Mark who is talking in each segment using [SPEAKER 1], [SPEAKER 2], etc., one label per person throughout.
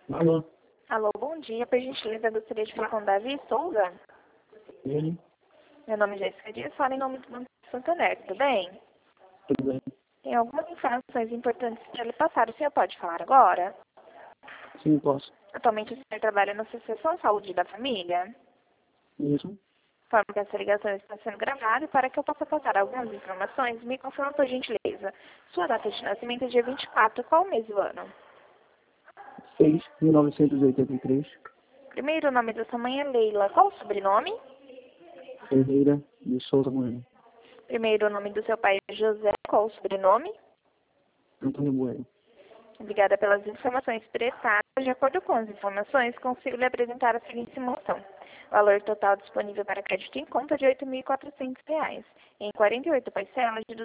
[SPEAKER 1] Alô?
[SPEAKER 2] Alô, bom dia. Por gentileza, gostaria de falar com o Davi Souza.
[SPEAKER 1] Ele?
[SPEAKER 2] Meu nome é Jéssica Dias, falo em nome do Banco Santander, tudo bem?
[SPEAKER 1] Tudo bem?
[SPEAKER 2] Tem algumas informações importantes para lhe passar. O senhor pode falar agora?
[SPEAKER 1] Sim, posso.
[SPEAKER 2] Atualmente o senhor trabalha na Associação Saúde da Família?
[SPEAKER 1] Isso?
[SPEAKER 2] Informo que essa ligação está sendo gravada e para que eu possa passar algumas informações, me confirma por gentileza. Sua data de nascimento é dia 24, qual o mês do ano?
[SPEAKER 1] 6.983.
[SPEAKER 2] Primeiro, o nome da sua mãe é Leila. Qual o sobrenome?
[SPEAKER 1] Ferreira de Souza Bueno.
[SPEAKER 2] Primeiro, o nome do seu pai é José. Qual o sobrenome?
[SPEAKER 1] Antônio Bueno.
[SPEAKER 2] Obrigada pelas informações prestadas. De acordo com as informações, consigo lhe apresentar a seguinte simulação. Valor total disponível para crédito em conta de R$ 8.400, em 48 parcelas de R$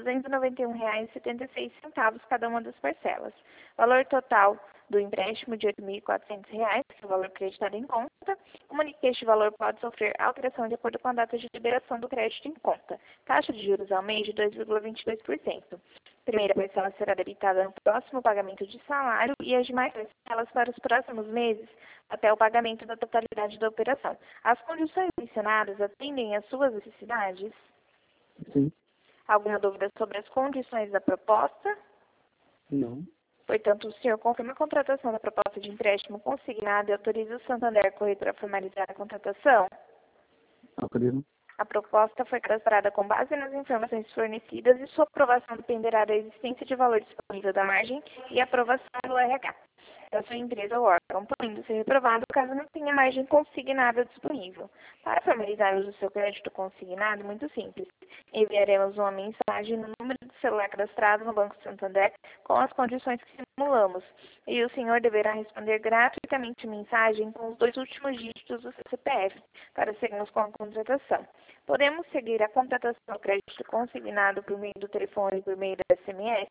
[SPEAKER 2] 291,76 cada uma das parcelas. Valor total do empréstimo de R$ 8.400, que é o valor creditado em conta. Comunique que este valor pode sofrer alteração de acordo com a data de liberação do crédito em conta. Taxa de juros ao mês de 2,22%. Primeira parcela será debitada no próximo pagamento de salário e as demais parcelas para os próximos meses até o pagamento da totalidade da operação. As condições mencionadas atendem às suas necessidades?
[SPEAKER 1] Sim?
[SPEAKER 2] Alguma dúvida sobre as condições da proposta?
[SPEAKER 1] Não.
[SPEAKER 2] Portanto, o senhor confirma a contratação da proposta de empréstimo consignado e autoriza o Santander Corretora a formalizar a contratação?
[SPEAKER 1] Autorizo?
[SPEAKER 2] A proposta foi cadastrada com base nas informações fornecidas e sua aprovação dependerá da existência de valor disponível da margem e aprovação do RH da sua empresa ou órgão, podendo ser reprovado caso não tenha margem consignada disponível. Para formalizarmos o seu crédito consignado, muito simples. Enviaremos uma mensagem no número de celular cadastrado no Banco Santander com as condições que simulamos, e o senhor deverá responder gratuitamente a mensagem com os 2 últimos dígitos do seu CPF, para seguirmos com a contratação. Podemos seguir a contratação do crédito consignado por meio do telefone e por meio do SMS?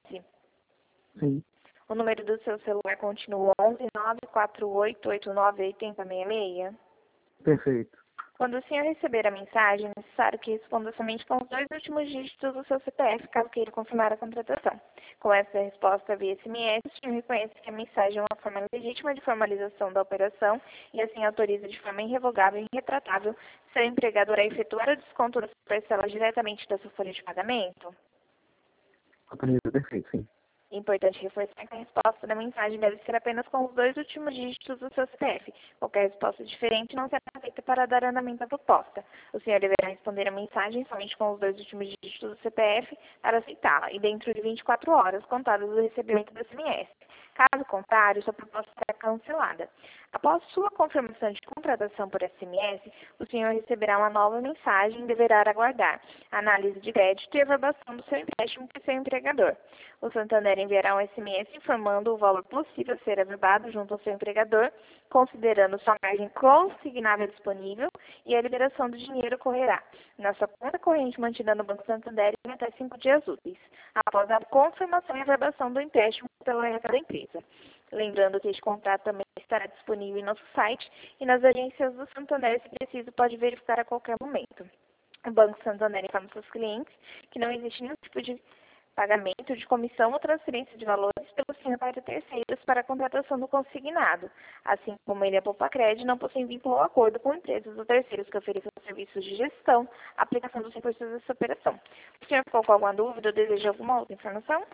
[SPEAKER 1] Sim.
[SPEAKER 2] O número do seu celular continua 11 948 89 8066?
[SPEAKER 1] Perfeito.
[SPEAKER 2] Quando o senhor receber a mensagem, é necessário que responda somente com os 2 últimos dígitos do seu CPF, caso queira confirmar a contratação. Com essa resposta via SMS, o senhor reconhece que a mensagem é uma forma legítima de formalização da operação e assim autoriza de forma irrevogável e irretratável seu empregador a efetuar o desconto das parcelas diretamente da sua folha de pagamento?
[SPEAKER 1] Autorizo, perfeito, sim.
[SPEAKER 2] É importante reforçar que a resposta da mensagem deve ser apenas com os 2 últimos dígitos do seu CPF. Qualquer resposta diferente não será feita para dar andamento à proposta. O senhor deverá responder a mensagem somente com os 2 últimos dígitos do CPF para aceitá-la e dentro de 24 horas contadas do recebimento do SMS. Caso contrário, sua proposta será cancelada. Após sua confirmação de contratação por SMS, o senhor receberá uma nova mensagem e deverá aguardar a análise de crédito e averbação do seu empréstimo por seu empregador. O Santander enviará um SMS informando o valor possível a ser averbado junto ao seu empregador, considerando sua margem consignável disponível, e a liberação do dinheiro ocorrerá na sua conta corrente mantida no Banco Santander em até 5 dias úteis, após a confirmação e averbação do empréstimo pela RH da empresa. Lembrando que este contrato também estará disponível em nosso site e nas agências do Santander, se preciso, pode verificar a qualquer momento. O Banco Santander informa seus clientes que não existe nenhum tipo de pagamento de comissão ou transferência de valores pelo senhor para terceiros para a contratação do consignado, assim como ele e a Poupa-Cred não possuem vínculo ou acordo com empresas ou terceiros que ofereçam serviços de gestão, aplicação dos recursos dessa operação. O senhor ficou com alguma dúvida ou deseja alguma outra informação?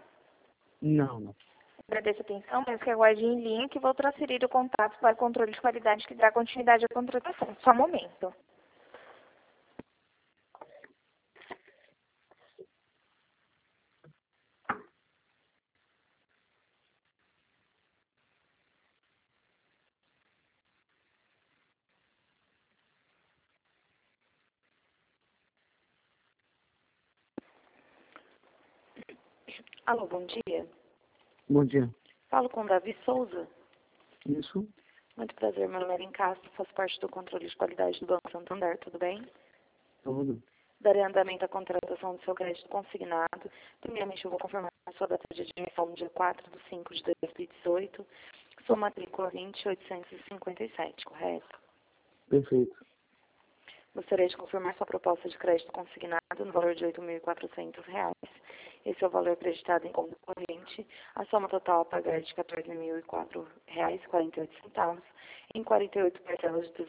[SPEAKER 1] Não.
[SPEAKER 2] Agradeço a atenção, peço que aguarde em linha que vou transferir o contato para o controle de qualidade que dará continuidade à contratação. Só um momento. Alô, bom dia.
[SPEAKER 1] Bom dia.
[SPEAKER 2] Falo com Davi Souza.
[SPEAKER 1] Isso?
[SPEAKER 2] Muito prazer, meu nome é Erin Castro, faço parte do controle de qualidade do Banco Santander, tudo bem?
[SPEAKER 1] Tudo.
[SPEAKER 2] Darei andamento à contratação do seu crédito consignado. Primeiramente, eu vou confirmar a sua data de admissão no dia 4 de 5 de 2018, sua matrícula 20857, correto?
[SPEAKER 1] Perfeito.
[SPEAKER 2] Gostaria de confirmar sua proposta de crédito consignado no valor de R$ 8.400
[SPEAKER 3] Esse é o valor acreditado em conta corrente. A soma total a pagar é de R$ 14.004,48 em 48 parcelas de R$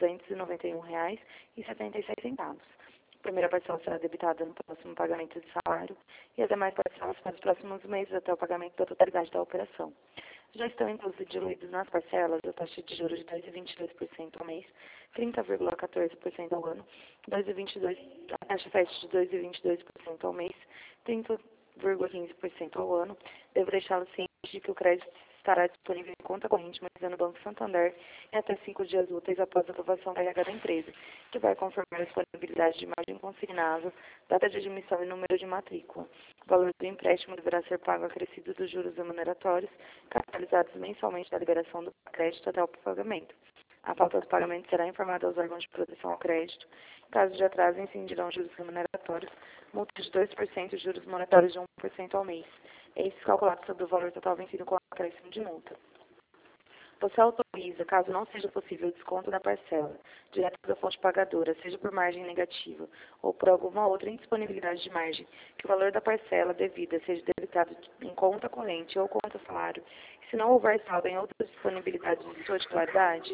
[SPEAKER 3] 291,76. A primeira parcela será debitada no próximo pagamento de salário e as demais parcelas para os próximos meses até o pagamento da totalidade da operação. Já estão inclusos e diluídos nas parcelas a taxa de juros de 2,22% ao mês, 30,14% ao ano, 2,22%, a taxa FED de 2,22% ao mês, 30,15% ao ano. Devo deixá-lo ciente de que o crédito estará disponível em conta corrente, mas no Banco Santander em até 5 dias úteis após a aprovação da RH da empresa, que vai confirmar a disponibilidade de margem consignada, data de admissão e número de matrícula. O valor do empréstimo deverá ser pago acrescido dos juros remuneratórios, capitalizados mensalmente da liberação do crédito até o pagamento. A falta do pagamento será informada aos órgãos de proteção ao crédito. Em caso de atraso, incidirão juros remuneratórios, multa de 2% e juros monetários de 1% ao mês. Esses calculados sobre o valor total vencido com acréscimo de multa. Você autoriza, caso não seja possível o desconto da parcela, direto da fonte pagadora, seja por margem negativa ou por alguma outra indisponibilidade de margem, que o valor da parcela devida seja debitado em conta corrente ou conta salário, se não houver saldo em outras disponibilidades de sua titularidade?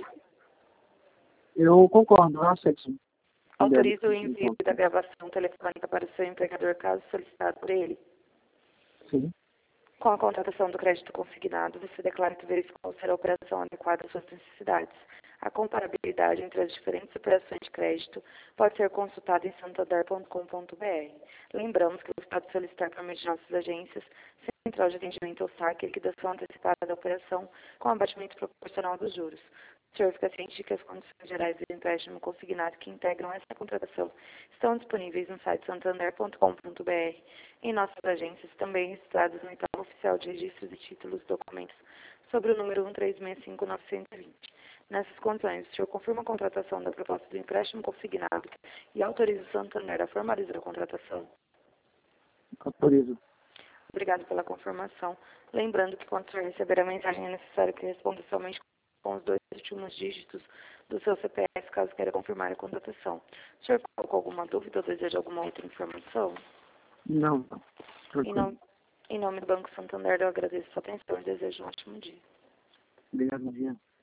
[SPEAKER 1] Eu concordo, eu aceito.
[SPEAKER 3] Autoriza o envio da gravação telefônica para o seu empregador, caso solicitado por ele?
[SPEAKER 1] Sim.
[SPEAKER 3] Com a contratação do crédito consignado, você declara que verificou ser a operação adequada às suas necessidades. A comparabilidade entre as diferentes operações de crédito pode ser consultada em santander.com.br. Lembramos que você pode solicitar por meio de nossas agências, Central de Atendimento ou SAC, liquidação antecipada da operação com abatimento proporcional dos juros. O senhor fica ciente de que as condições gerais do empréstimo consignado que integram essa contratação estão disponíveis no site santander.com.br, em nossas agências, também registradas no Itaú Oficial de Registros e Títulos e Documentos, sobre o número 1365920. Nessas condições, o senhor confirma a contratação da proposta do empréstimo consignado e autoriza o Santander a formalizar a contratação?
[SPEAKER 1] Autorizo.
[SPEAKER 3] Obrigado pela confirmação. Lembrando que quando o senhor receber a mensagem, é necessário que responda somente com os 2 últimos dígitos do seu CPF, caso queira confirmar a contratação. O senhor ficou com alguma dúvida ou deseja alguma outra informação?
[SPEAKER 1] Não.
[SPEAKER 3] Em nome do Banco Santander, eu agradeço a sua atenção e desejo um ótimo dia.
[SPEAKER 1] Obrigado, bom dia.